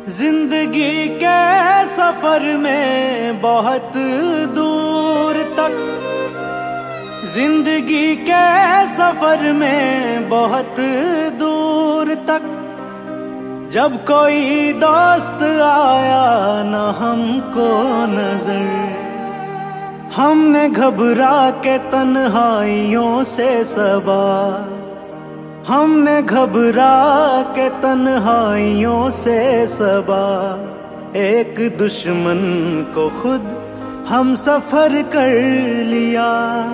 जिंदगी के सफर में बहुत दूर तक, जिंदगी के सफर में बहुत दूर तक, जब कोई दोस्त आया न हमको नजर, हमने घबरा के तन्हाइयों से सबा, हमने घबरा के तन्हाइयों से सबा, एक दुश्मन को खुद हम सफर कर लिया।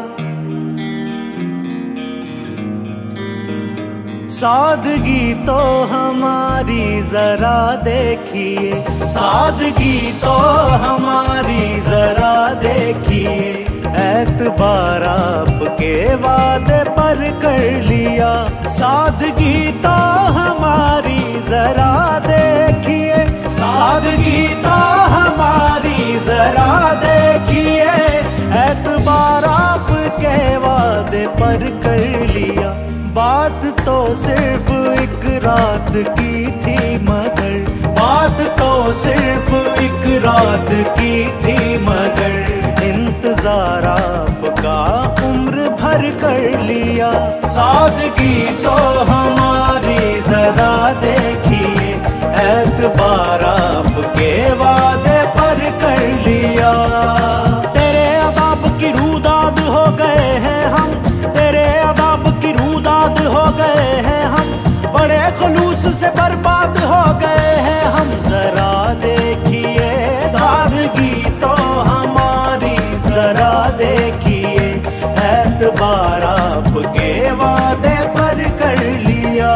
सादगी तो हमारी जरा देखिए, सादगी तो हमारी जरा देखिए, एतबार आपके वादे पर कर लिया। सादगी तो हमारी जरा देखिए, सादगी तो हमारी जरा देखिए, एतबार आपके वादे पर कर लिया। बात तो सिर्फ एक रात की थी मगर, बात तो सिर्फ एक रात की थी मगर, इंतजार आपका उम्र भर कर लिया। सादगी तो हमारी जरा देखिए, एतबार आपके वादे पर कर लिया। तेरे अदाब की रूदाद हो गए हैं हम, तेरे अदाब की रूदाद हो गए हैं हम, बड़े खुलूस से बर्बाद हो गए हैं हम। जरा देखिए सादगी तो हमारी जरा देखिए, एतबार आपके वादे पर कर लिया।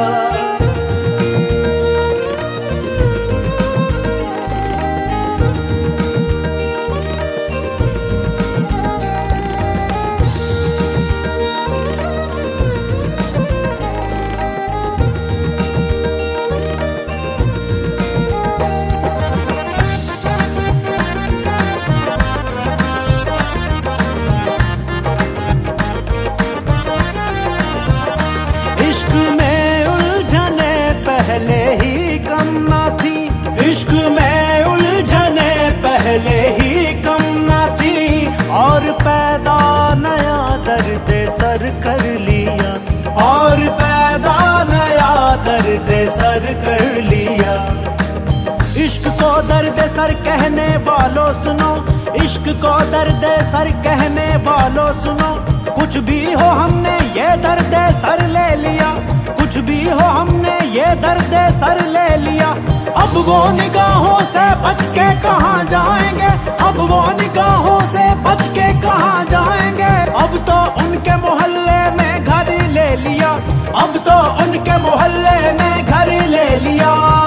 इश्क में उलझने पहले ही कम ना थी, इश्क में उलझने पहले ही कम ना थी, और पैदा नया दर्द सर कर लिया, और पैदा नया दर्द सर कर लिया। इश्क को दर्द सर कहने वालों सुनो, इश्क को दर्द सर कहने वालों सुनो, कुछ भी हो हमने ये दर्द सर ले लिया, कुछ भी हो हमने ये दर्द सर ले लिया। अब वो निगाहों से बच के कहाँ जाएंगे, अब वो निगाहों से बच के कहाँ जाएंगे, अब तो उनके मोहल्ले में घर ले लिया, अब तो उनके मोहल्ले में घर ले लिया।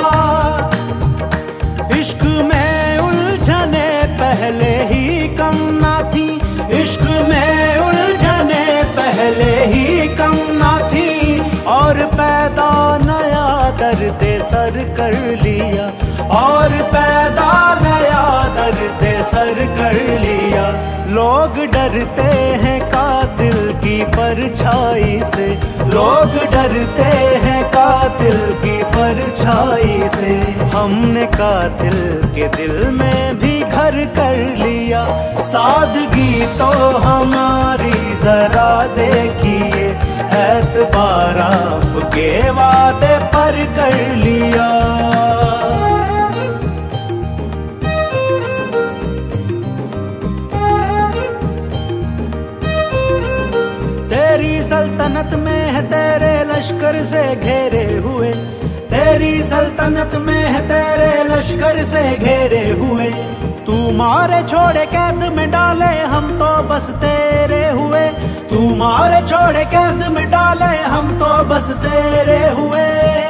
इश्क में उलझने पहले ही कम ना थी, इश्क में उलझने पहले ही कम ना थी, और पैदा नया दर्द सर कर लिया, और पैदा नया दर्द सर कर लिया। लोग डरते हैं कातिल की परछाई से, लोग डरते हैं कातिल की परछाई से, हमने कातिल के दिल में भी घर कर लिया। सादगी तो हमारी जरा देखिए, एतबार आपके वादे पर कर लिया। तेरी सल्तनत में है तेरे लश्कर से घेरे हुए, तेरी सल्तनत में है तेरे लश्कर से घेरे हुए, तू मारे छोड़े कैद में डाले हम तो बस तेरे हुए, तू मारे छोड़े कैद में डाले हम तो बस तेरे हुए।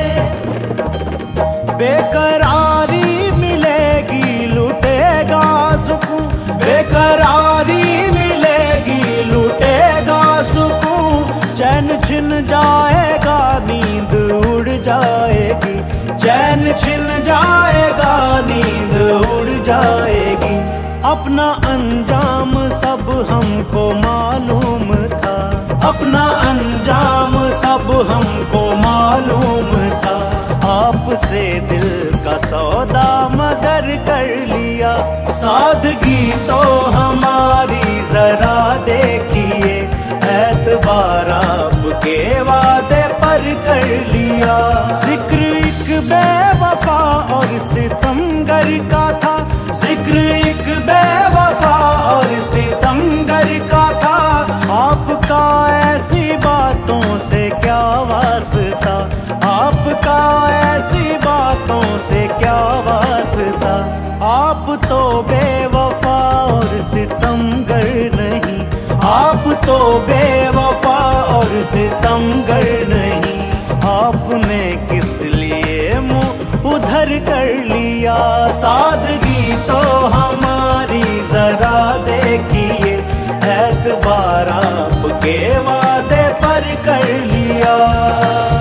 बेकरारी मिलेगी लूटेगा सुकून, बेकरारी मिलेगी लूटेगा सुकून, चैन छिन जाएगा नींद उड़ जाएगी, चैन छिन जाएगा नींद उड़ जाएगी। अपना अंजाम सब हमको मालूम था, अपना अंजाम सब हमको मालूम था, आपसे दिल का का सौदा मगर कर लिया। सादगी तो हमारी जरा देखिए, एतबार आपके वादे पर कर लिया। जिक्र एक बेवफा और सितमगर का था, जिक्र एक बेवफा और सितमगर का था। आपका ऐसी बातों से क्या वास्ता, आपका ऐसी बातों से क्या वास्ता। आप तो बेवफा और सितमगर नहीं, आप तो बेवफा और सितमगर नहीं। आपने किस लिए मुँह उधर कर लिया। सादगी तो हमारी जरा देखिए, एतबार आपके वादे पर कर लिया।